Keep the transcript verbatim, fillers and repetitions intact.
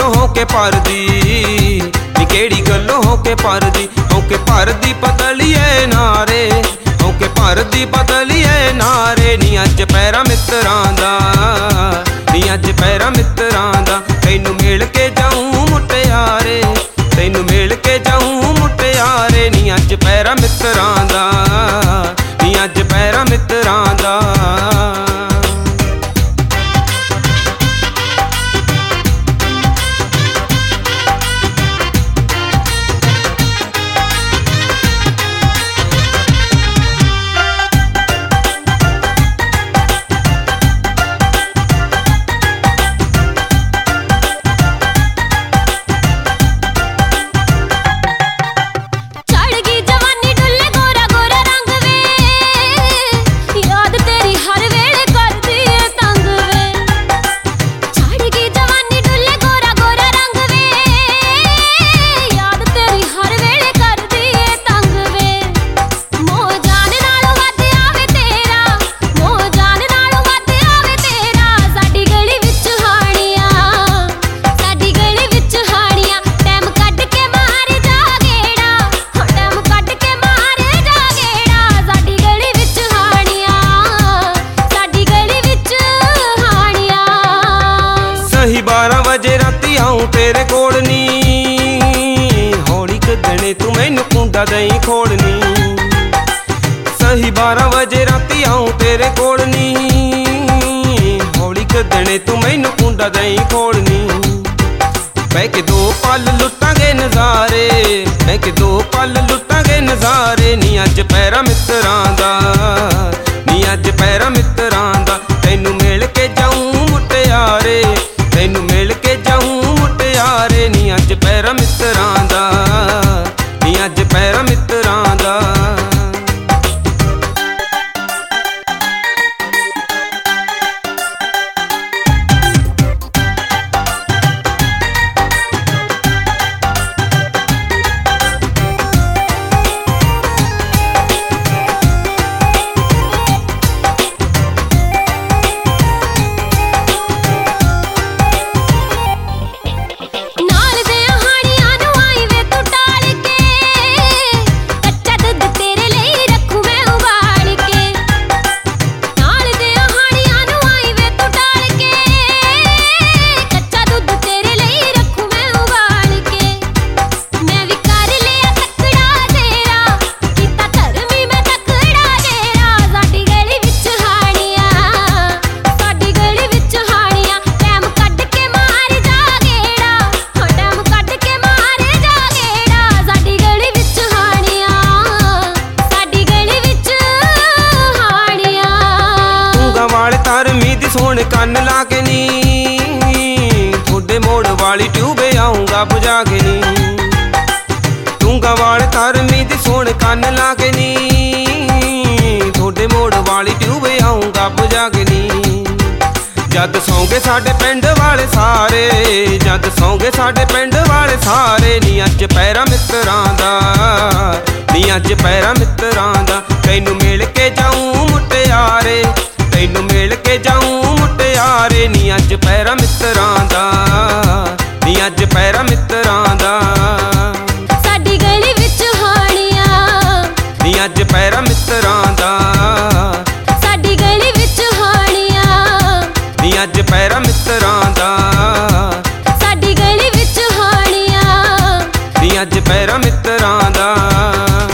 गल्लों हो के भरदी नी केड़ी गल्लों हो के भरदी हो के भरदी पतलिए नारे हो के भरदी पतलिए नारे नी अज पैरा मित्रां दा नी अज पैरा मित्रां दा तैनू मिल के जाऊं मुटियारे तैनू मिल के जाऊं मुटियारे नी अज पैरा मित्रां दा नी अज पैरा मित्रां दा। सही बारह बजे राती आऊं तेरे कोल नी हौली कदने तू मैनू कुंडा दई खोलनी सही बारह बजे राती आऊं तेरे कोल नी हौली कदने तू मैनू कुंडा दई खोलनी बह के दो पल लुटांगे नज़ारे बह के दो पल लुटांगे नज़ारे नी अज पैरा मित्रां दा नी अज पैरा मित्रां दा तैनू मिल के जाऊं मुटियारे तैनू मिल के जाऊं मुटियारे नी अज पैरा मित्रां दा नी अज पैरा मित्रां दा। सोहने कन्न ला के नी थोड़े मोड़ वाली ट्यूबे आऊंगा बुझा के नी टूंगा वाल तारमी दी सोहने कन्न ला के नी थोड़े मोड़ वाली ट्यूबे आऊंगा बुझा के नी जद सौंगे साडे पिंड वाले सारे जद सौंगे साडे पिंड वाले सारे नी अज पैरा मित्रां दा नी अज पैरा मित्रां दा तैनू मिल के जाऊं मुटियारे तैनू मिल के जाऊं मुटियारे नी अज पैरा मित्रां दा नी अज पैरा मित्रां दा साडी गली विच हाणियां नी अज पैरा मित्रां दा साडी गली विच हाणियां नी अज पैरा मित्रां दा साडी गली विच हाणियां नी अज पैरा मित्रां दा।